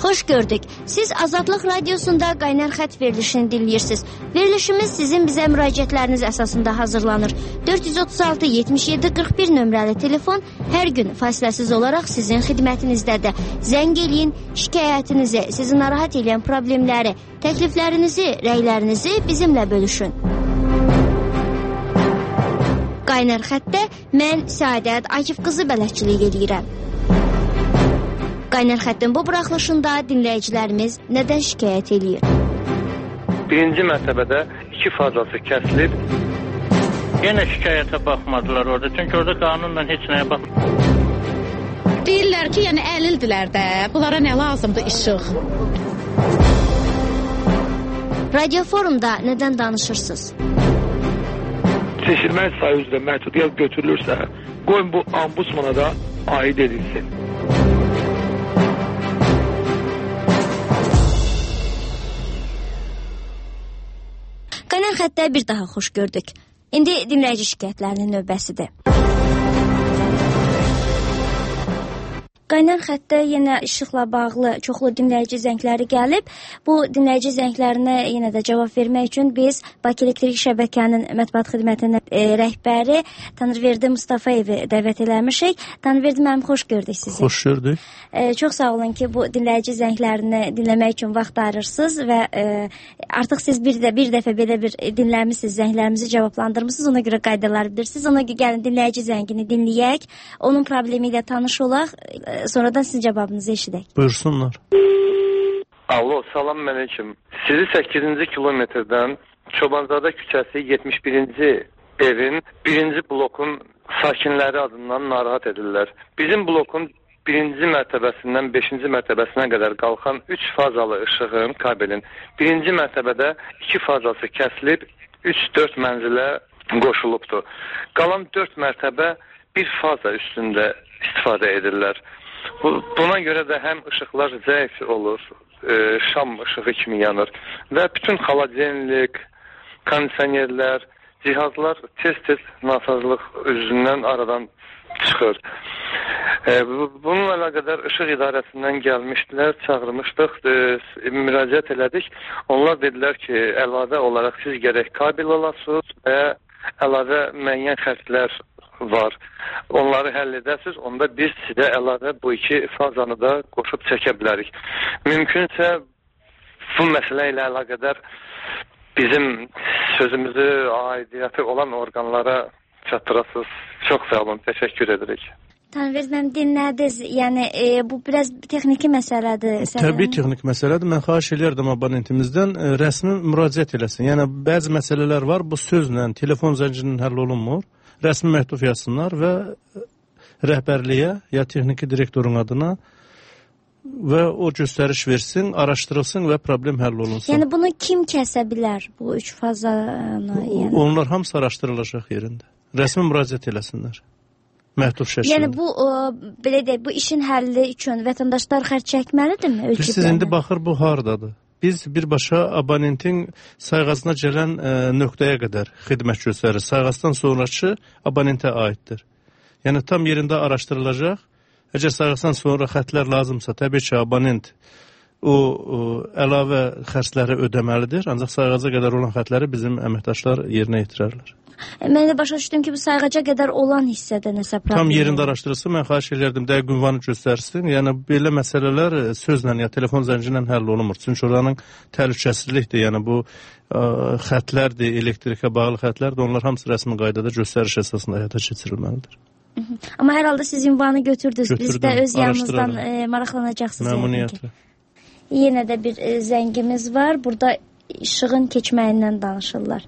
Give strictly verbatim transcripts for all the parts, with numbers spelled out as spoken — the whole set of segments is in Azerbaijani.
Xoş gördük. Siz Azadlıq Radiosunda Qaynar Xət verilişini dinləyirsiniz. Verilişimiz sizin bizə müraciətləriniz əsasında hazırlanır. dörd yüz otuz altı yetmiş yeddi qırx bir nömrəli telefon hər gün fasiləsiz olaraq sizin xidmətinizdədir. Zəng eləyin, şikayətinizi, sizi narahat edən problemləri, təkliflərinizi, rəylərinizi bizimlə bölüşün. Qaynar Xətdə mən Səadət Akif qızı bələdçilik edirəm. Qaynar Xəttin bu buraxılışında dinləyicilərimiz nədən şikayət edir? Birinci mərtəbədə iki fazası kəsilib. Yenə şikayətə baxmadılar orada, çünki orada qanunla heç nəyə baxmadılar. Deyirlər ki, yəni əlildilər də, bunlara nə lazımdır işıq? Radio forumda nədən danışırsınız? Seçilmək sayı üzrə məhdudiyyət götürülürsə, qoyun bu ombudsmana da aid edilsin. Qaynar Xətdə bir daha xoş gördük. İndi dinləyici şikayətlərinin növbəsidir. Qaynar Xətdə yenə işıqla bağlı çoxlu dinləyici zəngləri gəlib. Bu dinləyici zənglərinə yenə də cavab vermək üçün biz Bakı Elektrik Şəbəkənin mətbuat xidmətinin e, rəhbəri Tanrıverdi Mustafayevi dəvət eləmişik. Tanrıverdi müəllim, xoş gördük sizi. Xoş gördük. E, çox sağ olun ki, bu dinləyici zənglərini dinləmək üçün vaxt ayırırsınız və e, artıq siz bir də bir dəfə belə bir dinləmisiniz, zənglərimizi cavablandırmısınız. Ona görə qaydaları bilirsiniz. Ona görə gəlin dinləyici zəngini dinləyək. Onun problemi ilə tanış olaq. E, sonradan sizin cavabınızı eşidək. Buyursunlar. Alo, salam aleyküm. Sizi səkkizinci kilometrdən Çobanzadə küçəsi yetmiş birinci evin birinci blokun sakinləri adından narahat edirlər. Bizim blokun birinci mərtəbəsindən beşinci mərtəbəsinə qədər qalxan üç fazalı işığın, kabelin birinci mərtəbədə iki fazası kəsilib, üç dörd mənzilə qoşulubdur. Qalan dörd mərtəbə bir faza üstündə istifadə edirlər. Buna görə də həm işıqlar zəif olur, e, şam işığı kimi yanır və bütün xaladenlik, kondisionerlər, cihazlar tez-tez nasazlıq üzündən aradan çıxır. E, bununla əlaqədar işıq idarəsindən gəlmişdilər, çağırmışdıq, e, müraciət elədik. Onlar dedilər ki, əlavə olaraq siz gərək kabel alasınız və əlavə müəyyən xərclər var. Onları həll edəsiniz, onda biz sizə əlavə bu iki fazanı da qoşub çəkə bilərik. Mümkünsə bu məsələ ilə əlaqədar bizim sözümüzü, aidiyyəti olan orqanlara çatdırasınız. Çox sağ olun, təşəkkür edirik. Tanrıverdi müəllim, dinlədiniz. Yəni e, bu biraz texniki məsələdir. Təbii texnik məsələdir. Mən xahiş edirdim abonentimizdən e, rəsmi müraciət eləsin. Yəni bəzi məsələlər var, bu sözlə, telefon zəncirinin həll olunmur. Rəsmi məktub yazsınlar və rəhbərliyə ya texniki direktorun adına və o göstəriş versin, araşdırılsın və problem həll olunsun. Yəni bunu kim kəsə bilər, bu üç fazanı? Yəni? Onlar hamısı araşdırılacaq yerində. Rəsmi müraciət eləsinlər. Məhdud şəkildə. Yəni bu o, belə deyək, bu işin həlli üçün vətəndaşlar xərc çəkməlidirmi? Siz indi baxır bu hardadır. Biz birbaşa abonentin sayğacına gələn e, nöqtəyə qədər xidmət göstərir. Sayğacdan sonraki abonentə aiddir. Yəni tam yerində araşdırılacaq. Əgər sayğacdan sonra xətlər lazımsa, təbii ki, abonent o, o əlavə xərcləri ödəməlidir. Ancaq sayğaca qədər olan xətləri bizim əməkdaşlar yerinə yetirərlər. Mən də başa düşdüm ki, bu sayğaca qədər olan hissədə nəsə problem. Tam yerində araşdırılsın, mən xahiş edirdim dəqiq ünvanı göstərsin. Yəni belə məsələlər sözlə ya telefon zənci ilə həll olunmur. Çünki oranın təhlükəsizlikdir. Yəni bu ə, xətlərdir, elektrikə bağlı xətlərdir. Onlar hamısı rəsmi qaydada göstəriş əsasında həyata keçirilməlidir. Hı -hı. Amma hər halda siz ünvanı götürdünüz. Götürdüm, biz də öz yanımızdan e, maraqlanacaqsınız. Məmnuniyyətlə. Yenə də bir e, zəngimiz var. Burada işığın keçməyindən danışırlar.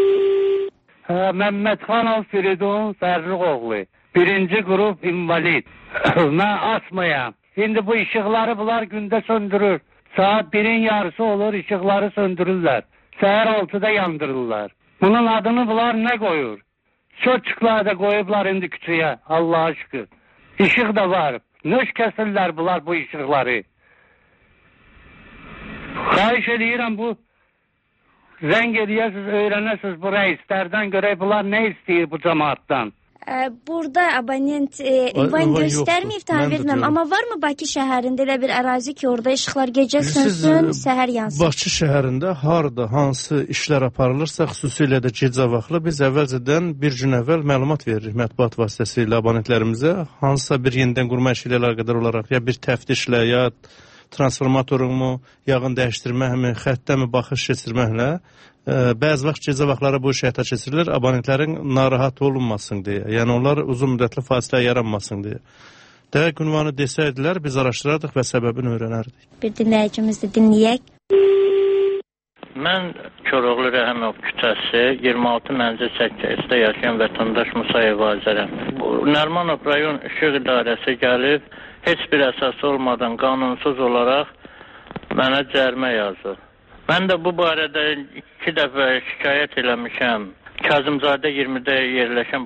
Hə, Məmmədxanov Firidun Fərruqoğlu. Birinci qrup invalid. Mən asmayam. İndi bu işıqları bunlar gündə söndürür. Saat birin yarısı olur, işıqları söndürürlər. Səhər altıda yandırırlar. Bunun adını bunlar nə qoyur? Çöçüklər də qoyublar indi küçüyə. Allah'a şükür. İşıq da var. Nöş kəsirlər bunlar bu işıqları. Xahiş edirəm bu zəng edəsiniz, öyrənəsiniz bu rəislərdən görək bunlar nə istəyir bu cəmaatdan. Burada abonent e, ünvan göstərməyib, tam bilməm. Amma varmı Bakı şəhərində elə bir ərazi ki, orada işıqlar gecə sönsün, səhər yansın? Bakı şəhərində harda, hansı işlər aparılırsa, xüsusilə də gecə vaxtı biz əvvəlcədən bir gün əvvəl məlumat veririk mətbuat vasitəsilə abonentlərimizə. Hansısa bir yenidən qurma işi ilə əlaqədar olaraq, ya bir təftişlə, ya transformatorunmu, yağın dəyişdirməkmi, xəttəmi baxış keçirməklə bəzi vaxt gecə vaxtları bu iş həyata keçirilir, abonentlərin narahat olunmasın deyə. Yəni onlar uzun müddətli fasilə yaranmasın deyə. Dəqiq ünvanı desəydilər, biz araşdırardıq və səbəbini öyrənərdik. Bir dinləyicimiz də dinləyək. Mən Koroğlu Rəhimov küçəsi iyirmi altı Mənzil səkkidə yaşayan vətəndaş Musayev Azərəm. Nərmanov rayon İşıq İdarəsi gəlib, heç bir əsası olmadan qanunsuz olaraq mənə cərimə yazır. Mən də bu barədə iki dəfə şikayət eləmişəm. Kazımzadə iyirmidə yerləşən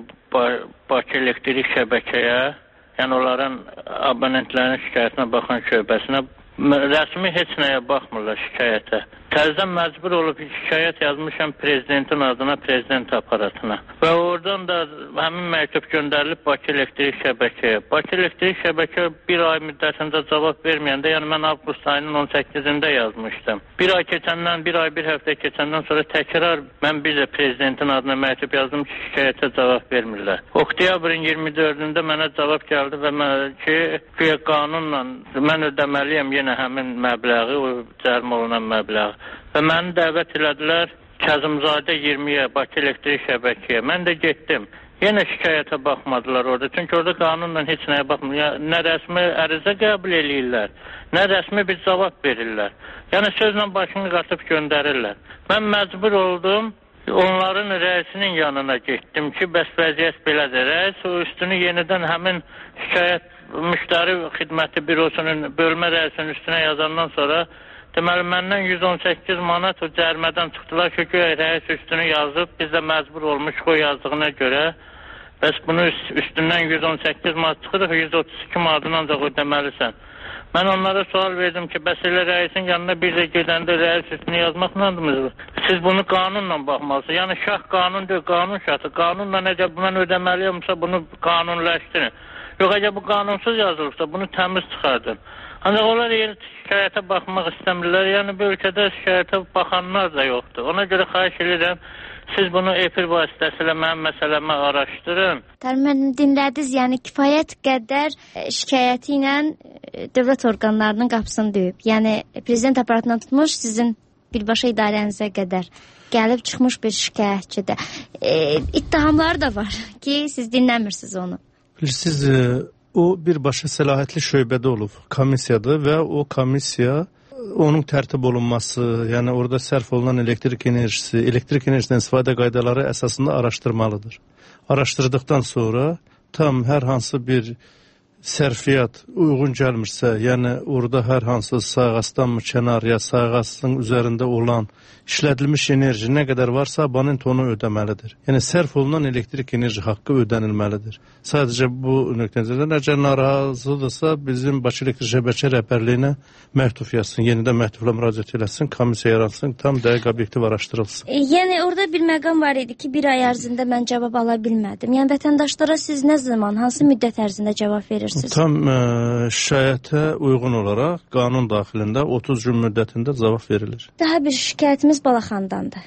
Bakı elektrik şəbəkəyə, yəni onların abonentlərin şikayətinə baxan şöbəsinə, rəsmi heç nəyə baxmırlar şikayətə. Təzədən məcbur olub şikayət yazmışam prezidentin adına, prezident aparatına. Və oradan da həmin məktub göndərilib Bakı elektrik şəbəkəyə. Bakı elektrik şəbəkə bir ay müddətində cavab verməyəndə, yəni mən avqust ayının on səkkizində yazmışdım. Bir ay keçəndən, bir ay bir həftə keçəndən sonra təkrar mən bir də prezidentin adına məktub yazdım ki, şikayətə cavab vermirlər. Oktyabrın iyirmi dördündə mənə cavab gəldi və mən ki, ki qanunla mən ödəməliyəm yenə həmin məbləği, o cərimə olunan məbləği. Və məni dəvət elədilər Kazımzadə iyirmiyə, Bakı elektrik şəbəkəyə. Mən də getdim. Yenə şikayətə baxmadılar orada. Çünki orada qanunla heç nəyə baxmırlar. Nə rəsmi ərizə qəbul eləyirlər, nə rəsmi bir cavab verirlər. Yəni sözlə başını qatıb göndərirlər. Mən məcbur oldum, onların rəisinin yanına getdim ki, bəs vəziyyət belədir. Rəis o üstünü yenidən həmin şikayət müştəri xidməti bürosunun bölmə rəisinin üstünə yazandan sonra deməli, məndən yüz on səkkiz manat o cərimədən çıxdılar ki, rəis üstünü yazıb, biz də məcbur olmuşuq o yazdığına görə. Bəs bunu üstündən yüz on səkkiz manat çıxırıq, yüz otuz iki manatını ancaq ödəməlisən. Mən onlara sual verdim ki, bəs elə rəisin yanına bir də gedəndə rəis üstünü yazmaqlandırmı? Siz bunu qanunla baxmalısınız. Yəni şah qanun deyil, qanun şahı. Qanunla necə mən ödəməliyimsə bunu qanunləşdirin. Yox, əgər bu qanunsuz yazılıbsa bunu təmiz çıxardın. Ancaq onlar yer şikayətə baxmaq istəmirlər. Yəni bu ölkədə şikayətə baxanlar da yoxdur. Ona görə xahiş edirəm, siz bunu efir vasitəsilə mənim məsələmə araşdırın. Tərmin dinlədiniz, yəni kifayət qədər şikayəti ilə dövlət orqanlarının qapısını döyüb. Yəni prezident aparatına tutmuş, sizin birbaşa idarənizə qədər gəlib çıxmış bir şikayətçidə. E, ittihamları da var ki, siz dinləmirsiniz onu. Bilirsiniz, o birbaşa səlahiyyətli şöbədə olub, komissiyadır və o komissiya, onun tərtib olunması, yəni orada sərf olunan elektrik enerjisi, elektrik enerjisindən istifadə qaydaları əsasında araşdırmalıdır. Araşdırdıqdan sonra tam hər hansı bir sərfiyyat uyğun gəlmirsə, yəni orada hər hansı sayğasdanmı kənar ya sayğasının üzərində olan işlədilmiş enerji nə qədər varsa abonent onu ödəməlidir. Yəni sərf olunan elektrik enerji haqqı ödənilməlidir. Sadəcə bu nöqtədən əgər narazıdırsa bizim Bakı elektrik şəbəkə rəhbərliyinə məktub yazsın, yenidən məktubla müraciət eləsin, komissiya yaratsın, tam dəqiq obyektiv araşdırılsın. E, yəni orada bir məqam var idi ki, bir ay ərzində mən cavab ala bilmədim. Yəni vətəndaşlara siz nə zaman, hansı müddət ərzində cavab verirsiniz? Tam ə, şikayətə uyğun olaraq qanun daxilində otuz gün müddətində cavab verilir. Daha bir şikayətimiz Balaxandandır.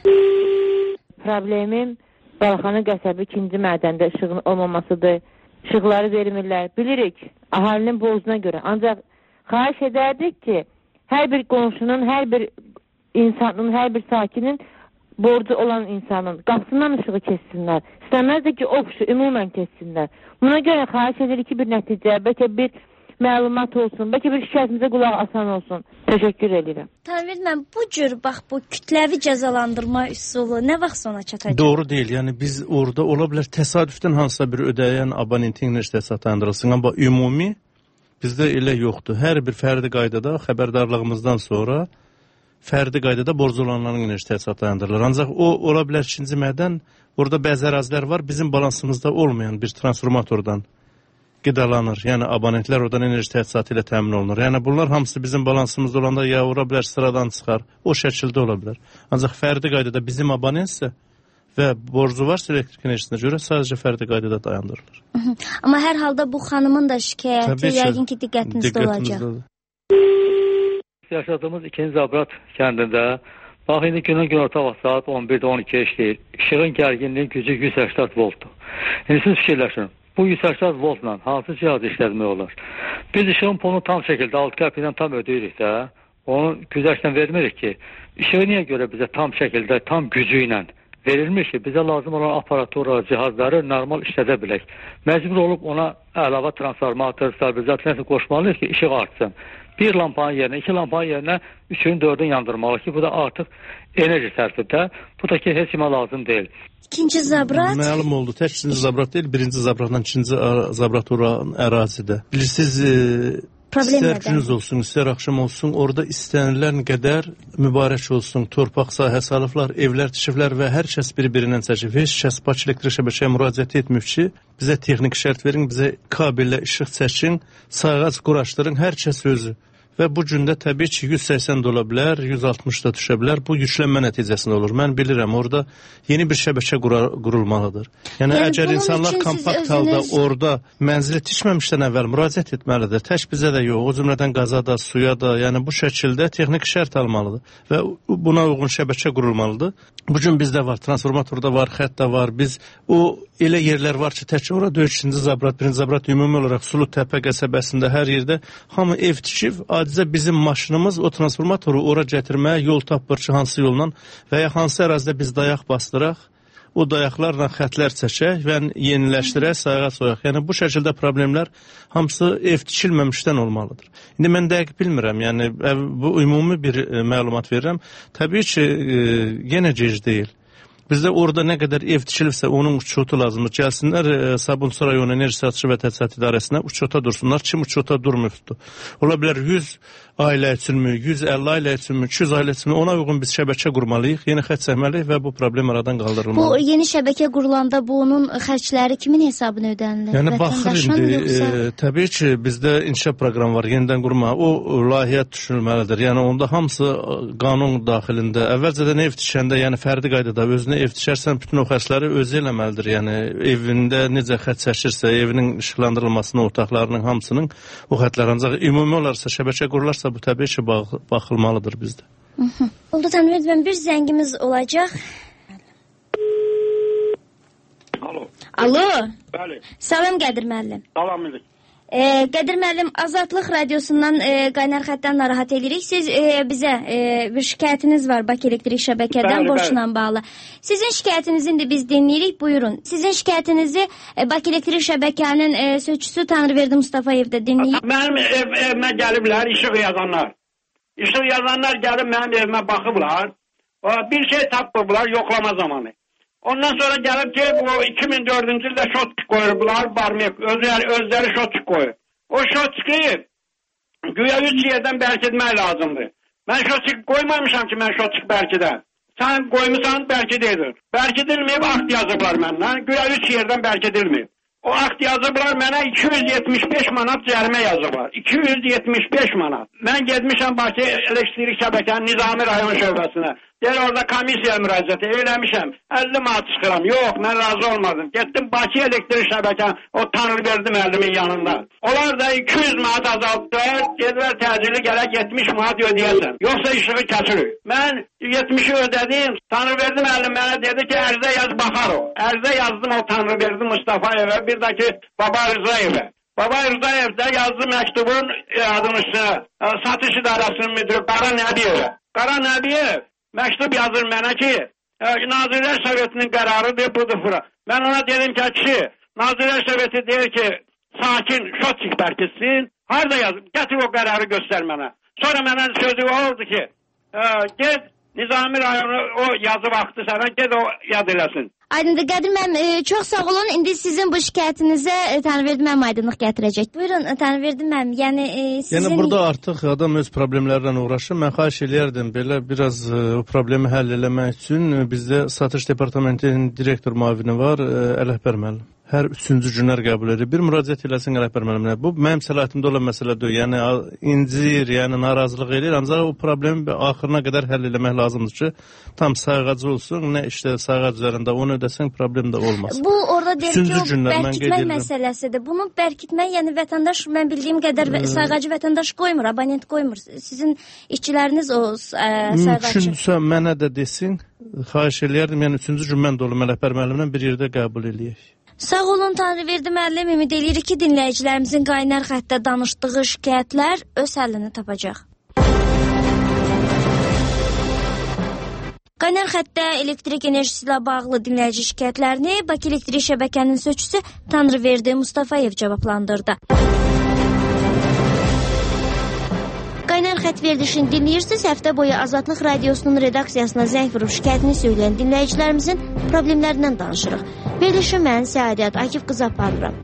Problemim Balaxanı qəsəbi ikinci mədəndə işığın olmamasıdır. İşıqları vermirlər. Bilirik, əhalinin borcuna görə. Ancaq xahiş edərdik ki, hər bir qonşunun, hər bir insanın, hər bir sakinin borcu olan insanın qapısından ışığı kessinlər. İstəməzdir ki, o ışığı ümumən kessinlər. Buna görə xahiş edirik ki, bir nəticə, bəlkə bir məlumat olsun, bəlkə bir şikayətimizə qulaq asan olsun. Təşəkkür edirəm. Tanrı, mən bu cür, bax, bu kütləvi cəzalandırma üsulu nə vaxt sona çatacaq? Doğru deyil, yəni biz orada ola bilər təsadüfdən hansısa bir ödəyən abonentin enerji təsərrüfatlandırılsın, amma ümumi bizdə elə yoxdur. Hər bir fərdi qaydada xəbərdarlığımızdan sonra fərdi qaydada borcu olanların enerji təsərrüfatlandırılır. Ancaq o ola bilər ikinci mədən, orada bəzi ərazilər var, bizim balansımızda olmayan bir transformatordan qidalanır. Yəni abonentlər oradan enerji təchizatı ilə təmin olunur. Yəni bunlar hamısı bizim balansımızda olanda ya ora bilər sıradan çıxar. O şəkildə ola bilər. Ancaq fərdi qaydada bizim abonentsə və borcu varsa elektrik enerjisinə görə sadəcə fərdi qaydada dayandırılır. Hı -hı. Amma hər halda bu xanımın da şikayəti yəqin ki diqqətinizdə olacaq. Yaşadığımız ikinci Zabrat kəndində bax indi günün günorta vaxt saat on birdə on ikiyə işləyir. İşığın gərginliyi gücü yüz səksən voltdur. İndi siz fikirləşin. Bu yüz səksən voltla hansı cihaz işlətmək olar? Biz işığın pulunu tam şəkildə altı qəpik ilə tam ödəyirik də. Onu güzəştdən vermirik ki, işığı niyə görə bizə tam şəkildə, tam gücü ilə verilmiş ki, bizə lazım olan aparatura, cihazları normal işlədə bilək. Məcbur olub ona əlavə transformator, stabilizasiya qoşmalıyıq ki, işıq artsın. Bir lampanın yerinə, iki lampanın yerinə üçün, dördün yandırmalı ki, bu da artıq enerji sərfidir. Bu da ki, heç kimə lazım deyil. İkinci Zabrat? Məlum oldu, tək ikinci Zabrat deyil, birinci Zabratdan ikinci Zabrat oran ərazidə. Bilirsiniz, İstər günüz olsun, istər axşam olsun, orada istənilən qədər mübarək olsun, torpaq sahəsi alıblar, evlər tikiblər və hər kəs bir-birindən çəkib. Heç kəs Bakı elektrik şəbəkəyə müraciət etmir ki, bizə texniki şərt verin, bizə kabellə işıq çəkin, sayğac quraşdırın, hər kəs özü. Və bu gündə təbii ki, yüz səksən də ola bilər, yüz altmış da düşə bilər. Bu yüklənmə nəticəsində olur. Mən bilirəm, orada yeni bir şəbəkə qurulmalıdır. Yəni, yəni əgər insanlar kompakt halda özünüz... orada mənzili tikməmişdən əvvəl müraciət etməlidir. Tək bizə də yox, o cümlədən qaza da, suya da, yəni bu şəkildə texniki şərt almalıdır. Və buna uyğun şəbəkə qurulmalıdır. Bugün bizdə var, transformatorda var, xətt də var. Biz o elə yerlər var ki, tək ora dörd ikinci Zabrat, birinci Zabrat ümumi olaraq Sulu Təpə qəsəbəsində hər yerdə hamı ev tikib, adicə bizim maşınımız o transformatoru ora gətirməyə yol tapır ki, hansı yolla və ya hansı ərazidə biz dayaq bastıraq, o dayaqlarla xətlər çəkək və yeniləşdirək, sayğa soyaq. Yəni bu şəkildə problemlər hamısı ev tikilməmişdən olmalıdır. İndi mən dəqiq bilmirəm, yəni bu ümumi bir məlumat verirəm. Təbii ki, yenə gec deyil. Bizdə orada nə qədər ev tikilibsə, onun uçotu lazımdır. Gəlsinlər Sabunçu rayonu enerji satışı və təchizat idarəsinə uçota dursunlar. Kim uçota durmuşdur? Ola bilər yüz ailə üçünmü, yüz əlli ailə üçünmü, iki yüz ailə üçünmü, ona uyğun biz şəbəkə qurmalıyıq, yeni xətt çəkməliyik və bu problem aradan qaldırılmalıdır. Bu yeni şəbəkə qurulanda bunun xərcləri kimin hesabına ödənilir? Yəni baxır indi, yoxsa... e, təbii ki, bizdə inkişaf proqramı var, yenidən qurma. O layihə düşünülməlidir. Yəni onda hamısı qanun daxilində. Əvvəlcədən ev tikəndə, yəni fərdi qaydada özünə ev tikərsən, bütün o xərcləri özü eləməlidir. Yəni evində necə xətt çəkirsə, evinin işıqlandırılmasının, otaqlarının hamısının o xəttlər ancaq ümumi olarsa, şəbəkə qurularsa bu təbii ki, baxılmalıdır bizdə. Oldu Tanrıverdi, mən bir zəngimiz olacaq. Alo. Alo. Bəli. Salam Qədir müəllim. Salam milik. E, Qədir müəllim, Azadlıq radiosundan e, qaynar xəttdən narahat edirik. Siz e, bizə e, bir şikayətiniz var Bakı elektrik şəbəkədən borcla bağlı. Sizin şikayətinizi indi biz dinləyirik. Buyurun. Sizin şikayətinizi e, Bakı elektrik şəbəkənin e, sözçüsü Tanrıverdi Mustafayev də dinləyir. Mənim ev, evimə gəliblər işıq yazanlar. İşıq yazanlar gəlib mənim evimə baxıblar. Bir şey tapıblar yoxlama zamanı. Ondan sonra gəlib ki, bu iki min dördüncü ildə şotçuk qoyurdular, barmiyek, özləri, özləri şotçuk qoyur. O şotçuku güya üç yerdən bərkitmək lazımdır. Mən şotçuk qoymamışam ki, mən şotçuk bərkidən. Sən qoymusan, bərkidildir. Bərkidilməyib, akt yazıblar məndən, güya üç yerdən bərkidilməyib. O akt yazıblar mənə iki yüz yetmiş beş manat cərimə yazıblar. iki yüz yetmiş beş manat. Mən getmişəm Bakı elektrik şəbəkənin Nizami rayon şöbəsinə. Deyir orada komisiya müraciəti eləmişəm. əlli manat çıxıram. Yox, mən razı olmadım. Getdim Bakı elektrik şəbəkənin o Tanrıverdi müəllimin yanında. Onlar da iki yüz manat azaltdılar. Dedilər təcili gələk yetmiş manat ödəyəsən. Yoxsa işığı kəsirik. Mən yetmişi ödədim. Tanrıverdi müəllim mənə dedi ki, ərzə yaz baxar o. Ərzə yazdım o Tanrıverdi Mustafayevə, bir də ki Baba Rızayevə. Baba Rızayev də yazdı məktubun adının üstünə. Satış idarəsinin müdürü Qara Nəbiyevə. Qara Nəbiyev məktub yazır mənə ki, e, Nazirlər Sovetinin qərarıdır, budur bura. Mən ona dedim ki, kişi, Nazirlər Soveti deyir ki, sakin, şotçik bərkitsin. Harada yazım? Gətir o qərarı göstər mənə. Sonra mənə sözü oldu ki, e, get Nizami rayonu o yazı vaxtı sənə, get o yad eləsin. Aydındır Qədir müəllim, e, çox sağ olun. İndi sizin bu şikayətinizə e, Tanrıverdi müəllim aydınlıq gətirəcək. Buyurun Tanrıverdi müəllim. Yəni e, sizin Yəni burada artıq adam öz problemlərlə uğraşır. Mən xahiş eləyərdim belə biraz e, o problemi həll eləmək üçün e, bizdə satış departamentinin direktor müavini var, e, Ələkbər müəllim. hər üçüncü günlər qəbul edir. Bir müraciət eləsin rəhbər müəllimə. Bu mənim səlahiyyətimdə olan məsələ deyil. Yəni incir, yəni narazılıq eləyir, ancaq o problemi axırına qədər həll etmək lazımdır ki, tam sayğacı olsun, nə işte sayğac üzərində onu ödəsən, problem də olmaz. Bu orada deyir ki, o bərkitmək məsələsidir. Bunu bərkitmək, yəni vətəndaş, mən bildiyim qədər sayğacı vətəndaş qoymur, abonent qoymur. Sizin işçiləriniz o ə, sayğacı. Mümkündürsə mənə də desin, xahiş eləyərdim, yəni üçüncü gün mən də olum rəhbər müəllimlə bir yerdə qəbul eləyək. Sağ olun, Tanrıverdi müəllim, ümid edirik ki, dinləyicilərimizin qaynar xəttdə danışdığı şikayətlər öz həllini tapacaq. Qaynar xəttdə elektrik enerjisi ilə bağlı dinləyici şikayətlərini Bakı Elektrik Şəbəkənin sözçüsü Tanrıverdi Mustafayev cavablandırdı. Qaynar xətt verilişini dinləyirsiniz. Həftə boyu Azadlıq Radiosunun redaksiyasına zəng vurub şikayətini söyləyən dinləyicilərimizin problemlərindən danışırıq. Verilişi mən Səadət Akif qızı aparıram.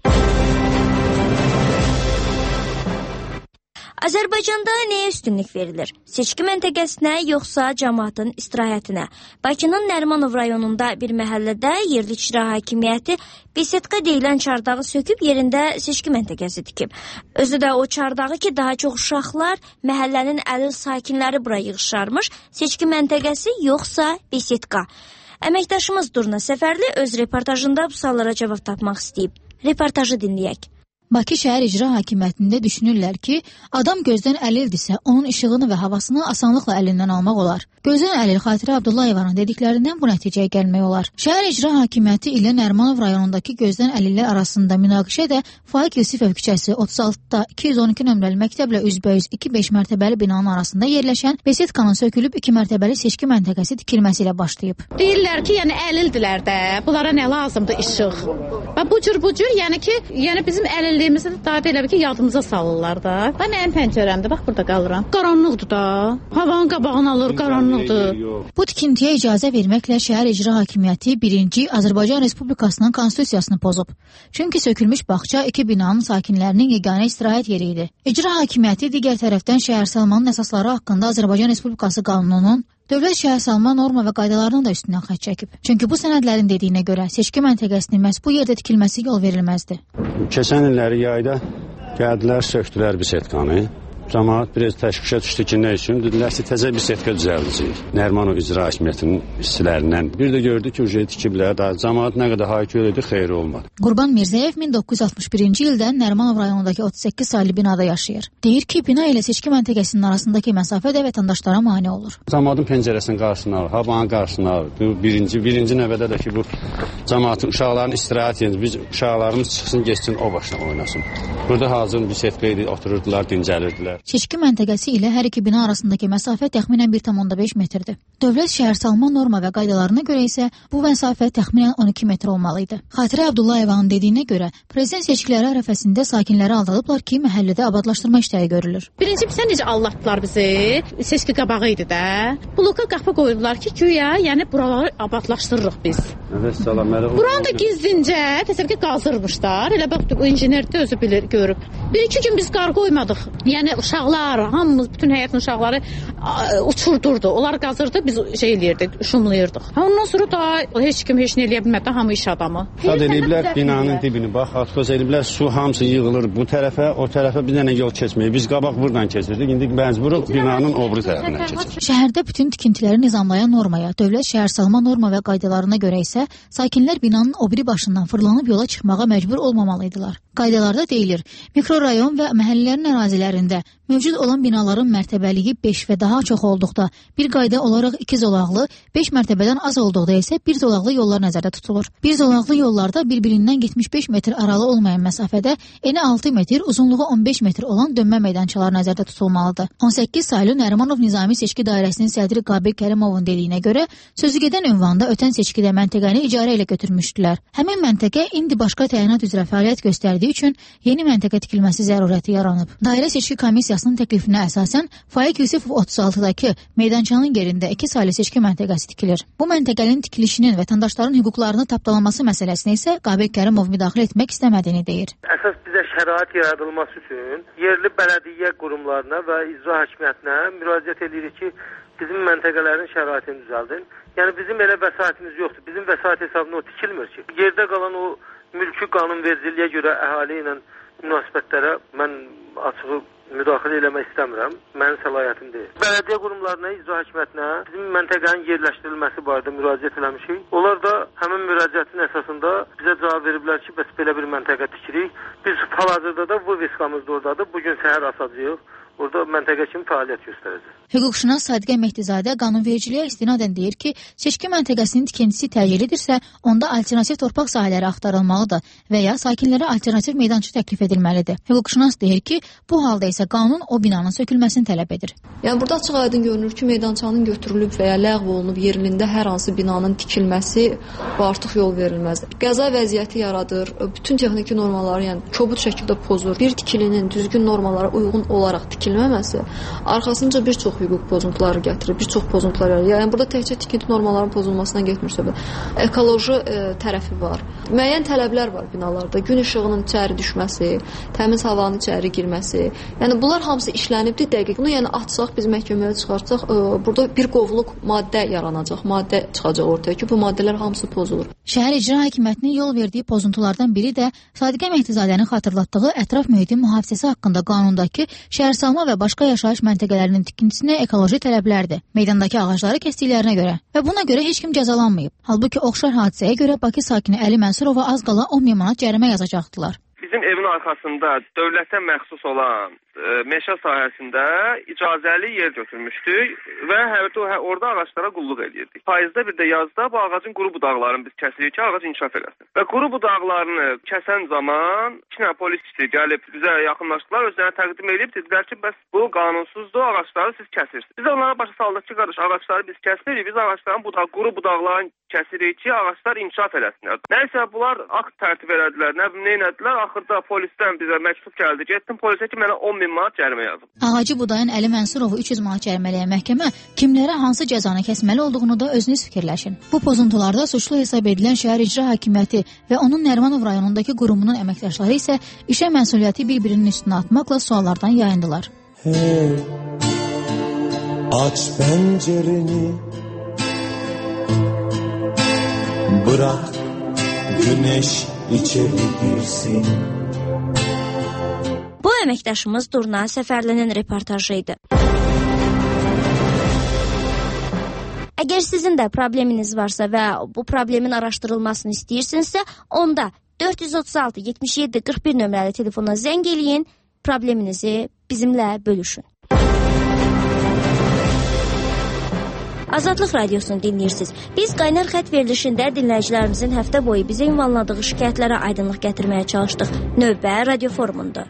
Azərbaycanda nəyə üstünlük verilir? Seçki məntəqəsinə yoxsa cəmaatın istirahətinə? Bakının Nərimanov rayonunda bir məhəllədə yerli icra hakimiyyəti Besetka deyilən çardağı söküb yerində seçki məntəqəsi tikib. Özü də o çardağı ki, daha çox uşaqlar, məhəllənin əlil sakinləri bura yığışarmış. Seçki məntəqəsi yoxsa Besetka? Əməkdaşımız Durna Səfərli öz reportajında bu suallara cavab tapmaq istəyib. Reportajı dinləyək. Bakı şəhər icra hakimiyyətində düşünürlər ki, adam gözdən əlildirsə, onun işığını və havasını asanlıqla əlindən almaq olar. Gözdən əlil Xatirə Abdullayevanın dediklərindən bu nəticəyə gəlmək olar. Şəhər icra hakimiyyəti ilə Nərimanov rayonundakı gözdən əlillər arasında münaqişə də Faiq Yusifov küçəsi otuz altıda iki yüz on iki nömrəli məktəblə üzbəüz iki beş mərtəbəli binanın arasında yerləşən Besetkanın sökülüb iki mərtəbəli seçki məntəqəsi tikilməsi ilə başlayıb. Deyirlər ki, yəni əlildirlər də, bunlara nə lazımdır işıq. Və bu cür bu cür, yəni ki, yəni bizim əlilliyimizi daha da elə ki, yadımıza salırlar da. Və mənim pəncərəmdə, bax burada qalıram. Qaranlıqdır da. Havanın qabağını alır, qaranlıqdır. Bu tikintiyə icazə verməklə şəhər icra hakimiyyəti birinci Azərbaycan Respublikasının konstitusiyasını pozub. Çünki sökülmüş bağça iki binanın sakinlərinin yeganə istirahət yeri idi. İcra hakimiyyəti digər tərəfdən şəhərsalmanın əsasları haqqında Azərbaycan Respublikası qanununun dövlət şəhərsalma norma və qaydalarının da üstündən xətt çəkib. Çünki bu sənədlərin dediyinə görə seçki məntəqəsinin məhz bu yerdə tikilməsi yol verilməzdi. Keçən illəri yayda gəldilər, söktülər Besetkanı. Cəmaət biraz təşvişə düşdü ki, nə üçün? Dedilər ki, təzə Besetka düzəldəcək. Nərimanov icra hakimiyyətinin işçilərindən. Bir də gördü ki, uca tikiblər. Daha cəmaət nə qədər haykül idi, xeyri olmadı. Qurban Mirzəyev min doqquz yüz altmış birinci ildən Nərimanov rayonundakı otuz səkkiz saylı binada yaşayır. Deyir ki, bina ilə seçki məntəqəsinin arasındakı məsafə də vətəndaşlara mane olur. Cəmaətin pəncərəsinin qarşısına alır, havanın qarşısına alır. Bu birinci, birinci növbədə də ki, bu cəmaətin uşaqların istirahət yeri, biz uşaqlarımız çıxsın, geçsin o başına oynasın. Burada hazır Besetka idi, otururdular, dincəlirdilər. Seçki məntəqəsi ilə hər iki bina arasındakı məsafə təxminən bir tam onda beş metrdir. Dövlət şəhərsalma norma və qaydalarına görə isə bu məsafə təxminən on iki metr olmalı idi. Xatirə Abdullayevanın dediyinə görə, prezident seçkiləri ərəfəsində sakinləri aldadıblar ki, məhəllədə abadlaşdırma işləri görülür. Birinci sən necə aldatdılar bizi? Seçki qabağı idi də. Bloka qapı qoydular ki, güya, yəni buraları abadlaşdırırıq biz. Evet, salam. Buranı da gizlincə təsəvvür ki, qazırmışlar. Elə bax, o injiner də özü bilir, görüb. Bir iki gün biz qar qoymadıq. Yəni uşaqlar, hamımız, bütün həyətin uşaqları uçurdurdu. Onlar qazırdı, biz şey eləyirdik, şumlayırdıq. Ondan sonra da heç kim heç nə eləyə bilmədi, hamı iş adamı. Sad eləyiblər binanın dibini, bax, atqoz eləyiblər, su hamısı yığılır bu tərəfə, o tərəfə bir dənə yol keçməyir. Biz qabaq buradan keçirdik, indi məcburuq binanın o biri tərəfindən keçir. Şəhərdə bütün tikintiləri nizamlayan normaya, dövlət şəhərsalma norma və qaydalarına görə isə sakinlər binanın o biri başından fırlanıb yola çıxmağa məcbur olmamalıydılar. Qaydalarda deyilir, mikrorayon və məhəllələrin ərazilərində mövcud olan binaların mərtəbəliyi beş və daha çox olduqda, bir qayda olaraq iki zolaqlı, beş mərtəbədən az olduqda isə bir zolaqlı yollar nəzərdə tutulur. Bir zolaqlı yollarda bir-birindən yetmiş beş metr aralı olmayan məsafədə eni altı metr, uzunluğu on beş metr olan dönmə meydançaları nəzərdə tutulmalıdır. on səkkiz saylı Nərimanov Nizami Seçki Dairəsinin sədri Qabir Kərimovun dediyinə görə, sözü gedən ünvanda ötən seçkidə məntəqəni icarə ilə götürmüşdülər. Həmin məntəqə indi başqa təyinat üzrə fəaliyyət göstərdiyi üçün yeni məntəqə tikilməsi zərurəti yaranıb. Dairə seçki komissiyasının təklifinə əsasən Faiq Yusifov otuz altıdakı meydançanın yerində iki saylı seçki məntəqəsi tikilir. Bu məntəqənin tikilişinin vətəndaşların hüquqlarını tapdalanması məsələsini isə Qabir Kərimov müdaxilə etmək istəmədiyini deyir. Əsas bizə şərait yaradılması üçün yerli bələdiyyə qurumlarına və icra hakimiyyətinə müraciət edirik ki, bizim məntəqələrin şəraitini düzəldin. Yəni bizim elə vəsaitimiz yoxdur. Bizim vəsait hesabına o tikilmir ki. Yerdə qalan o mülki qanunvericiliyə görə əhali ilə münasibətlərə mən açığı müdaxilə eləmək istəmirəm. Mənim səlahiyyətim deyil. Bələdiyyə qurumlarına, icra hakimiyyətinə bizim məntəqənin yerləşdirilməsi barədə müraciət eləmişik. Onlar da həmin müraciətin əsasında bizə cavab veriblər ki, bəs belə bir məntəqə tikirik. Biz hal-hazırda da bu veskamız da oradadır. Bugün səhər asacağıq. Orada məntəqə kimi fəaliyyət göstərəcək. Hüquqşünas Sadiqə Mehdizadə qanunvericiliyə istinadən deyir ki, seçki məntəqəsinin tikintisi təcilidirsə, onda alternativ torpaq sahələri axtarılmalıdır və ya sakinlərə alternativ meydança təklif edilməlidir. Hüquqşünas deyir ki, bu halda isə qanun o binanın sökülməsini tələb edir. Yəni burada açıq aydın görünür ki, meydançanın götürülüb və ya ləğv olunub yerində hər hansı binanın tikilməsi bu artıq yol verilməz. Qəza vəziyyəti yaradır, bütün texniki normaları, yəni kobud şəkildə pozur. Bir tikilinin düzgün normalara uyğun olaraq tikilməməsi arxasınca bir çox hüquq pozuntuları gətirir, bir çox pozuntular yarar. Yəni burada təkcə tikinti normalarının pozulmasına getmirsə də ekoloji e, tərəfi var. Müəyyən tələblər var binalarda. Gün işığının içəri düşməsi, təmiz havanın içəri girməsi. Yəni bunlar hamısı işlənibdir dəqiq. Bunu yəni açsaq, biz məhkəməyə çıxarsaq, e, burada bir qovluq maddə yaranacaq, maddə çıxacaq ortaya ki, bu maddələr hamısı pozulur. Şəhər İcra Hakimiyyətinin yol verdiyi pozuntulardan biri də Sadiqə Mehdizadənin xatırlatdığı ətraf mühitin mühafizəsi haqqında qanundakı şəhərsalma və başqa yaşayış məntəqələrinin tikintisinə ekoloji tələblərdir. Meydandakı ağacları kəsdiklərinə görə və buna görə heç kim cəzalanmayıb. Halbuki oxşar hadisəyə görə Bakı sakini Əli Mənsurova az qala on min manat cərimə yazacaqdılar. Bizim evin arxasında dövlətə məxsus olan e, meşə sahəsində icazəli yer götürmüşdük və hətta orada ağaclara qulluq edirdik. Payızda bir də yazda bu ağacın quru budaqlarını biz kəsirik ki, ağac inkişaf eləsin. Və quru budaqlarını kəsən zaman iki dənə polisçi gəlib bizə yaxınlaşdılar, özlərini təqdim edib dedilər ki, bəs bu qanunsuzdur, ağacları siz kəsirsiniz. Biz onlara başa saldıq ki, qardaş, ağacları biz kəsmirik, biz ağacların budaq, quru budaqlarını kəsirik ki, ağaclar inkişaf eləsinlər. Nəysə bunlar akt tərtib elədilər, nə bilim, neynədilər, axırda polisdən bizə məktub gəldi, getdim polisə ki, mənə on min manat cərimə yazıb. Ağacı budayan Əli Mənsurovu üç yüz manat cərimələyən məhkəmə kimlərə hansı cəzanı kəsməli olduğunu da özünüz fikirləşin. Bu pozuntularda suçlu hesab edilən şəhər icra hakimiyyəti və onun Nərimanov rayonundakı qurumunun əməkdaşları isə işə məsuliyyəti bir-birinin üstünə atmaqla suallardan yayındılar. Hey, aç pəncərəni, bırak güneş içeri girsin. Bu əməkdaşımız Durna Səfərlinin reportajı idi. Əgər sizin də probleminiz varsa və bu problemin araşdırılmasını istəyirsinizsə, onda dörd yüz otuz altı yetmiş yeddi qırx bir nömrəli telefona zəng eləyin, probleminizi bizimlə bölüşün. Azadlıq Radiosunu dinləyirsiniz. Biz qaynar xətt verilişində dinləyicilərimizin həftə boyu bizə ünvanladığı şikayətlərə aydınlıq gətirməyə çalışdıq. Növbə radio forumunda.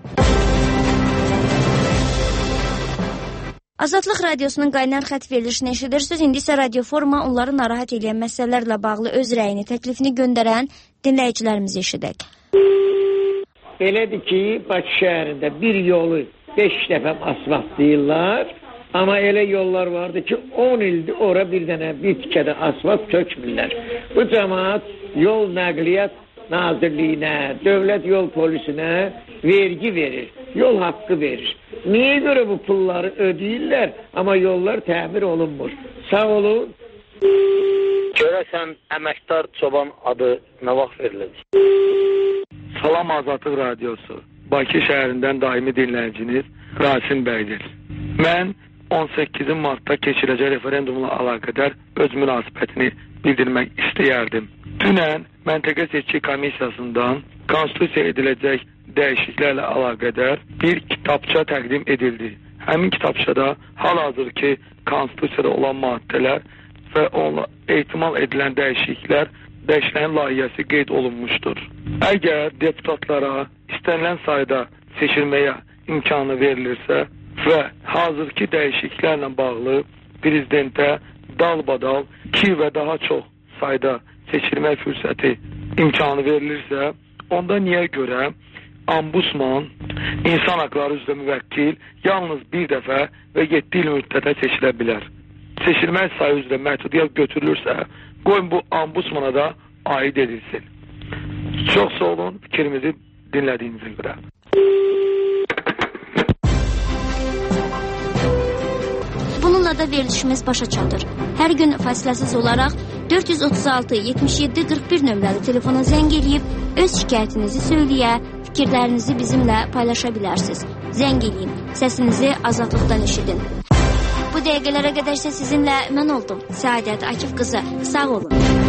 Azadlıq Radiosunun qaynar xətt verilişini eşidirsiniz. İndi isə radio foruma onları narahat edən məsələlərlə bağlı öz rəyini, təklifini göndərən dinləyicilərimizi eşidək. Belədir ki, Bakı şəhərində bir yolu beş dəfə asfaltlayırlar. Amma elə yollar vardı ki, on ildir ora bir dənə bir tikədə asfalt tökmürlər. Bu cəmaat yol nəqliyyat nazirliyinə, dövlət yol polisinə vergi verir, yol haqqı verir. Niyə görə bu pulları ödəyirlər, amma yollar təmir olunmur? Sağ olun. Görəsən əməkdar çoban adı nə vaxt veriləcək? Salam Azadlıq Radiosu. Bakı şəhərindən daimi dinləyiciniz Rasim bəydir. Mən on səkkiz martda keçiriləcək referendumla əlaqədar öz münasibətini bildirmək istəyərdim. Dünən Məntəqə Seçki Komissiyasından konstitusiya ediləcək dəyişikliklərlə əlaqədar bir kitabça təqdim edildi. Həmin kitabçada hal-hazırki konstitusiyada olan maddələr və onunla ehtimal edilən dəyişikliklər, dəyişiklərin layihəsi qeyd olunmuşdur. Əgər deputatlara istənilən sayda seçilməyə imkanı verilirsə və hazırki dəyişikliklərlə bağlı prezidentə dalbadal iki və daha çox sayda seçilmək fürsəti imkanı verilirsə, onda niyə görə Ombudsman insan haqları üzrə müvəkkil yalnız bir dəfə və yeddi il müddətə seçilə bilər? Seçilmək sayı üzrə məhdudiyyət götürülürsə, qoyun bu Ombudsmana da aid edilsin. Çox sağ olun fikrimizi dinlədiyinizə görə. Bununla burada verilişimiz başa çatır. Hər gün fasiləsiz olaraq dörd yüz otuz altı yetmiş yeddi qırx bir nömrəli telefona zəng eləyib öz şikayətinizi söyləyə, fikirlərinizi bizimlə paylaşa bilərsiniz. Zəng eləyin, səsinizi azadlıqdan eşidin. Bu dəqiqələrə qədər isə sizinlə mən oldum. Səadət Akif qızı. Sağ olun.